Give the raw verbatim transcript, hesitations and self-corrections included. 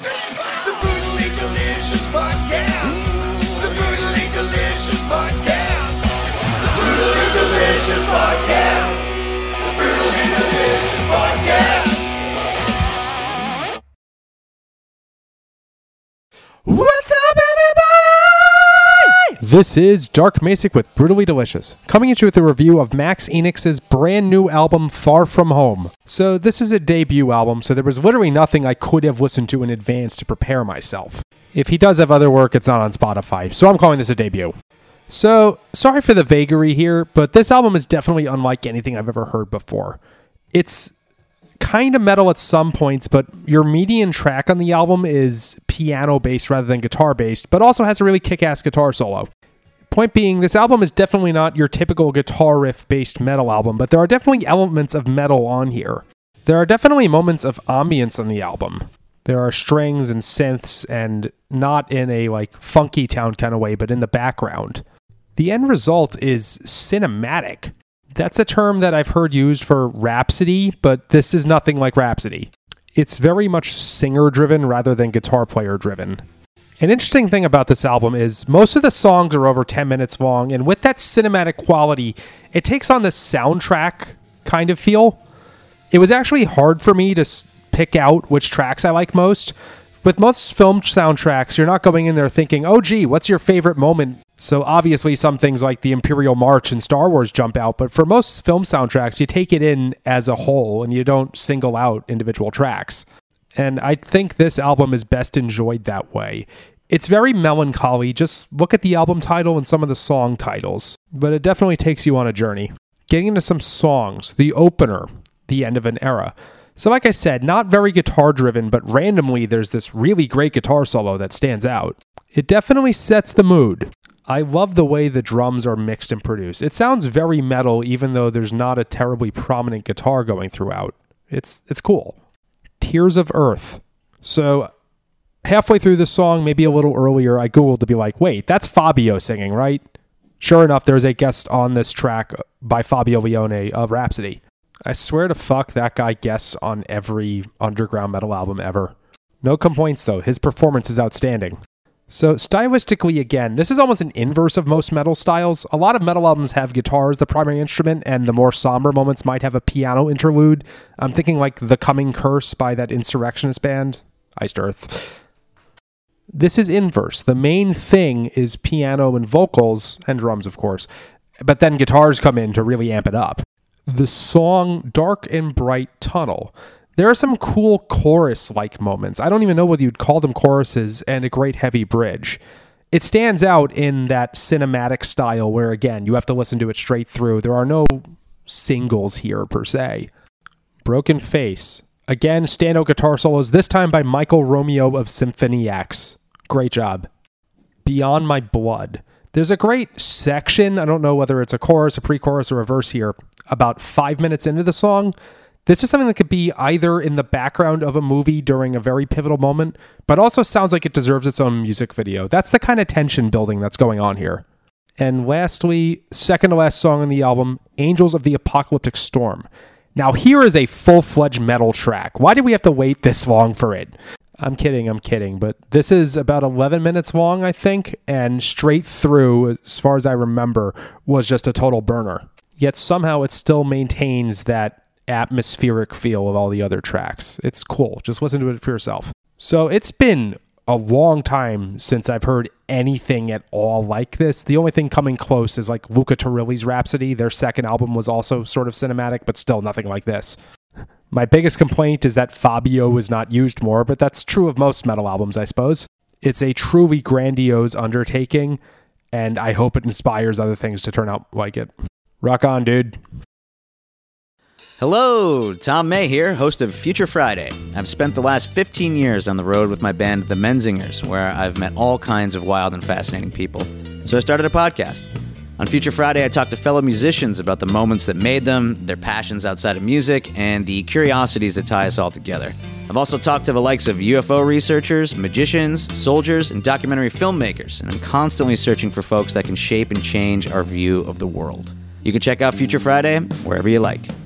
The Brutally Delicious Podcast. The Brutally Delicious Podcast. The Brutally Delicious Podcast. The Brutally Delicious Podcast. What's up, everybody? This is Dark Masick with Brutally Delicious, coming at you with a review of Max Enix's brand new album, Far From Home. So this is a debut album, so there was literally nothing I could have listened to in advance to prepare myself. If he does have other work, it's not on Spotify, so I'm calling this a debut. So, sorry for the vagary here, but this album is definitely unlike anything I've ever heard before. It's kind of metal at some points, but your median track on the album is piano-based rather than guitar-based, but also has a really kick-ass guitar solo. Point being, this album is definitely not your typical guitar riff-based metal album, but there are definitely elements of metal on here. There are definitely moments of ambience on the album. There are strings and synths, and not in a like funky town kind of way, but in the background. The end result is cinematic. That's a term that I've heard used for Rhapsody, but this is nothing like Rhapsody. It's very much singer-driven rather than guitar player-driven. An interesting thing about this album is most of the songs are over ten minutes long, and with that cinematic quality, it takes on this soundtrack kind of feel. It was actually hard for me to pick out which tracks I like most. With most film soundtracks, you're not going in there thinking, oh gee, what's your favorite moment? So obviously some things like the Imperial March and Star Wars jump out, but for most film soundtracks, you take it in as a whole and you don't single out individual tracks. And I think this album is best enjoyed that way. It's very melancholy, just look at the album title and some of the song titles, but it definitely takes you on a journey. Getting into some songs, the opener, The End of an Era. So like I said, not very guitar-driven, but randomly there's this really great guitar solo that stands out. It definitely sets the mood. I love the way the drums are mixed and produced. It sounds very metal, even though there's not a terribly prominent guitar going throughout. It's it's cool. Tears of Earth. So halfway through the song, maybe a little earlier, I Googled to be like, wait, that's Fabio singing, right? Sure enough, there's a guest on this track by Fabio Lione of Rhapsody. I swear to fuck that guy guests on every underground metal album ever. No complaints though, his performance is outstanding. So stylistically again, this is almost an inverse of most metal styles. A lot of metal albums have guitar as the primary instrument and the more somber moments might have a piano interlude. I'm thinking like The Coming Curse by that Insurrectionist band, Iced Earth. This is inverse. The main thing is piano and vocals, and drums of course, but then guitars come in to really amp it up. The song Dark and Bright Tunnel. There are some cool chorus-like moments. I don't even know whether you'd call them choruses, and a great heavy bridge. It stands out in that cinematic style where, again, you have to listen to it straight through. There are no singles here, per se. Broken Face. Again, standout guitar solos, this time by Michael Romeo of Symphony X. Great job. Beyond My Blood. There's a great section, I don't know whether it's a chorus, a pre-chorus, or a verse here, about five minutes into the song. This is something that could be either in the background of a movie during a very pivotal moment, but also sounds like it deserves its own music video. That's the kind of tension building that's going on here. And lastly, second to last song on the album, Angels of the Apocalyptic Storm. Now here is a full-fledged metal track. Why did we have to wait this long for it? I'm kidding, I'm kidding, but this is about eleven minutes long, I think, and straight through, as far as I remember, was just a total burner. Yet somehow it still maintains that atmospheric feel of all the other tracks. It's cool. Just listen to it for yourself. So it's been a long time since I've heard anything at all like this. The only thing coming close is like Luca Turilli's Rhapsody. Their second album was also sort of cinematic, but still nothing like this. My biggest complaint is that Fabio was not used more, but that's true of most metal albums, I suppose. It's a truly grandiose undertaking, and I hope it inspires other things to turn out like it. Rock on, dude. Hello, Tom May here, host of Future Friday. I've spent the last fifteen years on the road with my band, The Menzingers, where I've met all kinds of wild and fascinating people. So I started a podcast. On Future Friday, I talk to fellow musicians about the moments that made them, their passions outside of music, and the curiosities that tie us all together. I've also talked to the likes of U F O researchers, magicians, soldiers, and documentary filmmakers, and I'm constantly searching for folks that can shape and change our view of the world. You can check out Future Friday wherever you like.